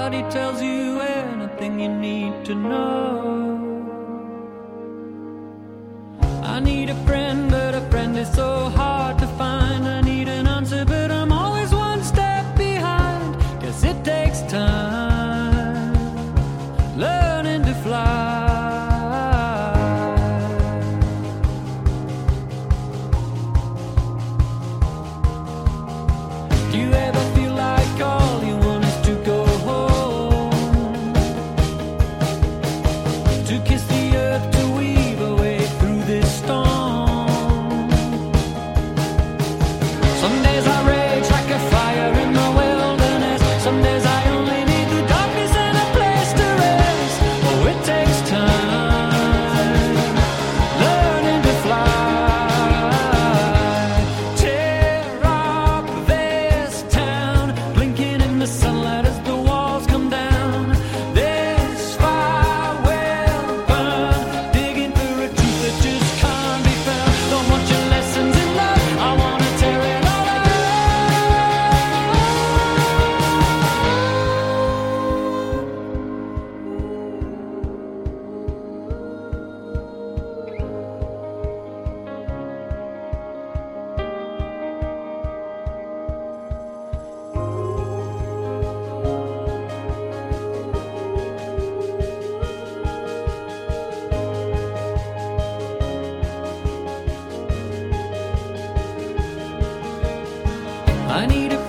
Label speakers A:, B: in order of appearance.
A: Nobody tells you anything you need to know. I need a friend, but a friend is so hard to find. I need an answer, but I'm always one step behind. 'Cause it takes time learning to fly. Do you ever feel like all you want is to go home? To kiss the earth, to weave a way through this storm. Some days I rage like a fire in the wilderness. Some days I only need the darkness and a place to rest. Oh, it takes time learning to fly. Tear up this town, blinking in the sunlight as the walls come down. This fire will burn, digging through a truth that just can't be found. Don't want your lessons in love, I wanna tear it all apart. I need a